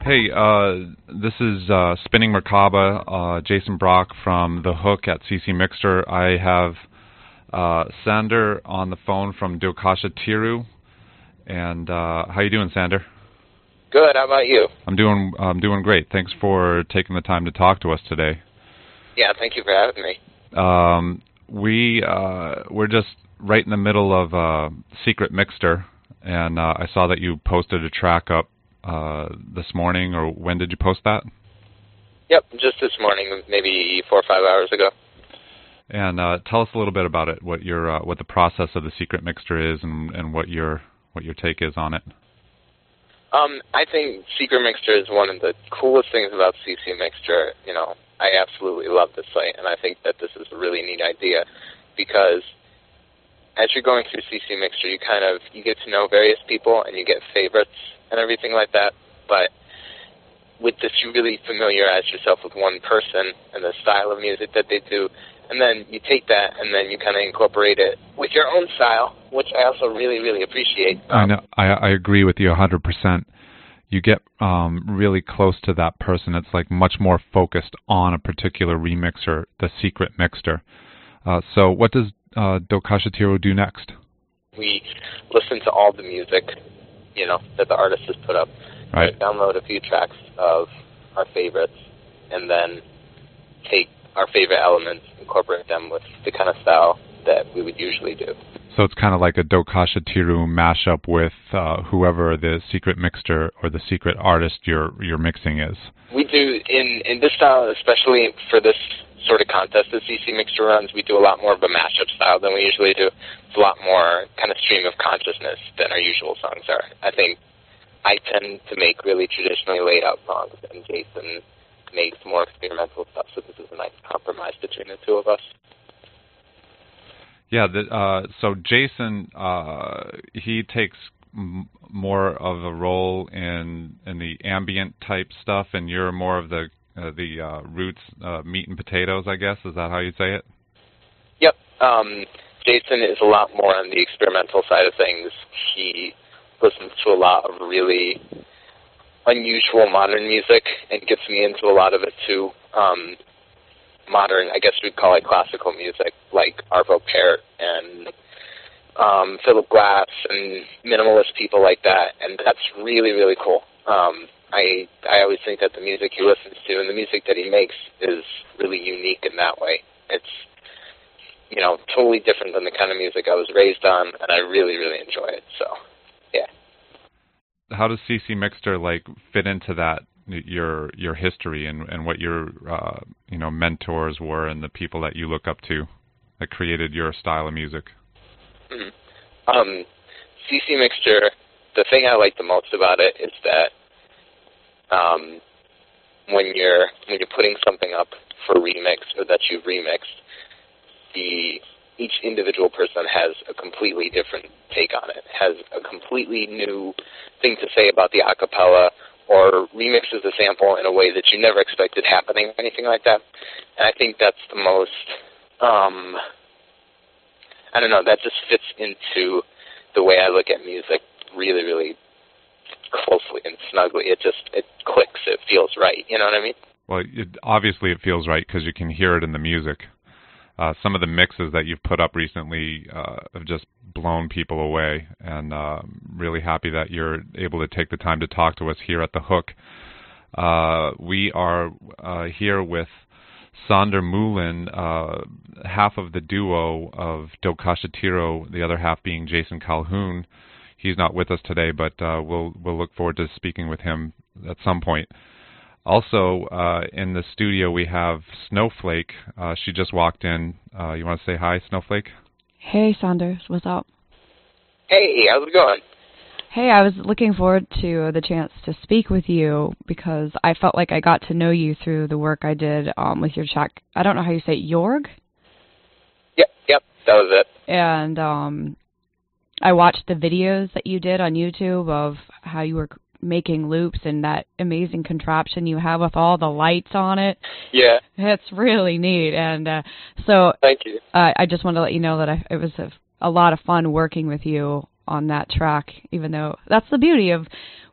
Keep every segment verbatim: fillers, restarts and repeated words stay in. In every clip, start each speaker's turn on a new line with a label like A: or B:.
A: Hey, uh, this is uh, Spinning Merkaba, uh, Jason Brock from The Hook at C C Mixter. I have uh, Sander on the phone from Dokasha Tiru. And uh, how you doing, Sander?
B: Good. How about you?
A: I'm doing. I'm doing great. Thanks for taking the time to talk to us today.
B: Yeah, thank you for having me.
A: Um, we uh, we're just right in the middle of uh, Secret Mixter, and uh, I saw that you posted a track up uh, this morning. Or when did you post that?
B: Yep, just this morning, maybe four or five hours ago.
A: And uh, tell us a little bit about it. What your uh, what the process of the Secret Mixter is, and, and what your what your take is on it.
B: Um, I think Secret Mixter is one of the coolest things about C C Mixter. You know, I absolutely love this site, and I think that this is a really neat idea because as you're going through C C Mixter, you kind of you get to know various people and you get favorites and everything like that. But with this, you really familiarize yourself with one person and the style of music that they do, and then you take that and then you kind of incorporate it with your own style, which I also really, really appreciate. Um,
A: I know. I, I agree with you one hundred percent. You get um, really close to that person. It's like much more focused on a particular remixer, the Secret Mixter. Uh, so what does uh, Dokasha Tiru do next?
B: We listen to all the music, you know, that the artist has put up.
A: Right.
B: We download a few tracks of our favorites, and then take our favorite elements, incorporate them with the kind of style that we would usually do.
A: So it's kind of like a Dokasha Tiru mashup with uh, whoever the secret mixer or the secret artist you're you're mixing is.
B: We do in in this style, especially for this sort of contest that C C Mixter runs. We do a lot more of a mashup style than we usually do. It's a lot more kind of stream of consciousness than our usual songs are. I think I tend to make really traditionally laid out songs, and Jason makes more experimental stuff. So this is a nice compromise between the two of us.
A: Yeah, the, uh, so Jason, uh, he takes m more of a role in in the ambient type stuff, and you're more of the uh, the uh, roots, uh, meat and potatoes, I guess. Is that how you say it?
B: Yep. Um, Jason is a lot more on the experimental side of things. He listens to a lot of really unusual modern music and gets me into a lot of it too. Um, modern, I guess we'd call it classical music, like Arvo Pärt and um, Philip Glass and minimalist people like that, and that's really, really cool. Um, I I always think that the music he listens to and the music that he makes is really unique in that way. It's, you know, totally different than the kind of music I was raised on, and I really, really enjoy it, so, yeah.
A: How does C C Mixter, like, fit into that? your your history and, and what your uh, you know mentors were and the people that you look up to that created your style of music?
B: Mm-hmm. um, C C Mixter, the thing I like the most about it is that um, when you're when you're putting something up for remix or that you've remixed, the each individual person has a completely different take on it, has a completely new thing to say about the acapella, or remixes the sample in a way that you never expected happening, anything like that. And I think that's the most, um, I don't know, that just fits into the way I look at music really, really closely and snugly. It just, it clicks, it feels right, you know what I mean?
A: Well, it, obviously it feels right because you can hear it in the music. Uh, some of the mixes that you've put up recently uh, have just blown people away, and uh, really happy that you're able to take the time to talk to us here at The Hook. Uh, we are uh, here with Sander Moulin, uh, half of the duo of Dokasha Tiru, the other half being Jason Calhoun. He's not with us today, but uh, we'll we'll look forward to speaking with him at some point. Also, uh, in the studio, we have Snowflake. Uh, she just walked in. Uh, you want to say hi, Snowflake?
C: Hey, Saunders. What's up?
B: Hey, how's it going?
C: Hey, I was looking forward to the chance to speak with you because I felt like I got to know you through the work I did um, with your track. I don't know how you say it, Jorg?
B: Yep, yep, that was it.
C: And um, I watched the videos that you did on YouTube of how you were making loops and that amazing contraption you have with all the lights on it.
B: Yeah.
C: It's really neat. And uh, so
B: Thank you.
C: Uh, I just wanted to let you know that I, it was a, a lot of fun working with you on that track, even though that's the beauty of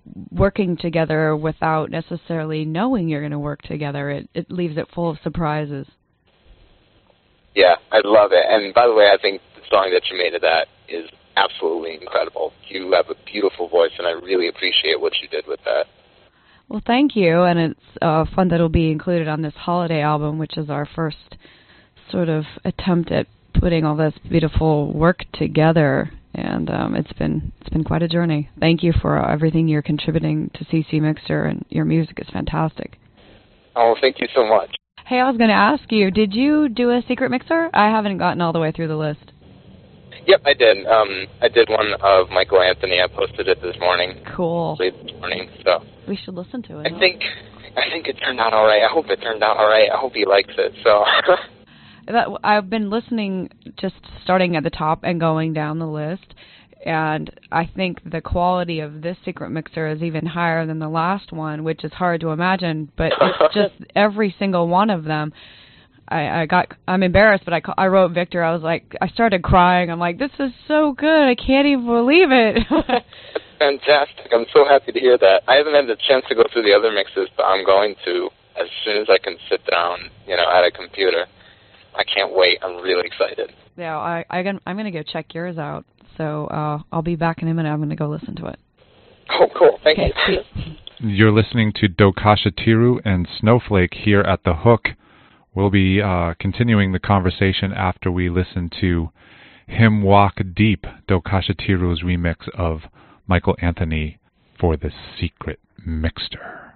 C: working together without necessarily knowing you're going to work together. It it leaves it full of surprises.
B: Yeah, I love it. And by the way, I think the song that you made of that is absolutely incredible. You have a beautiful voice, and I really appreciate what you did with that.
C: Well, thank you, and it's uh, fun that it'll be included on this holiday album, which is our first sort of attempt at putting all this beautiful work together. And um, it's been it's been quite a journey. Thank you for uh, everything you're contributing to C C Mixter, and your music is fantastic.
B: Oh, thank you so much.
C: Hey, I was going to ask you, did you do a secret mixer? I haven't gotten all the way through the list.
B: Yep, I did. Um, I did one of Michael Anthony. I posted it this morning.
C: Cool.
B: Late this morning, so
C: we should listen to it.
B: I think I think it turned out all right. I hope it turned out all right. I hope he likes it. So.
C: that, I've been listening, just starting at the top and going down the list, and I think the quality of this secret mixer is even higher than the last one, which is hard to imagine. But it's just every single one of them. I, I got, I'm embarrassed, but I, I wrote Victor. I was like, I started crying. I'm like, this is so good. I can't even believe it.
B: Fantastic. I'm so happy to hear that. I haven't had the chance to go through the other mixes, but I'm going to as soon as I can sit down, you know, at a computer. I can't wait. I'm really excited.
C: Yeah, I, I can, I'm going to go check yours out. So uh, I'll be back in a minute. I'm going to go listen to it.
B: Oh, cool. Thank
C: okay,
B: you.
A: You're listening to Dokasha Tiru and Snowflake here at The Hook. We'll be uh, continuing the conversation after we listen to Him Walk Deep, Dokasha Tiru's remix of Michael Anthony for the Secret Mixter.